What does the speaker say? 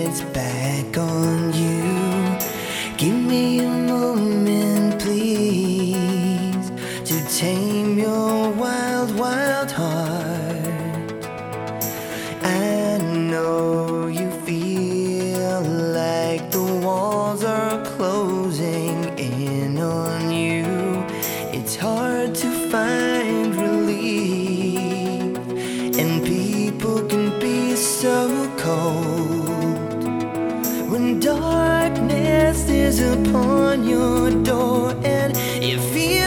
it's back on you. Give me a moment, please, to tame your wild, wild heart. I know you feel like the walls are closing in on you. It's hard to find relief, and people can be so cold when darkness is upon your door and you feel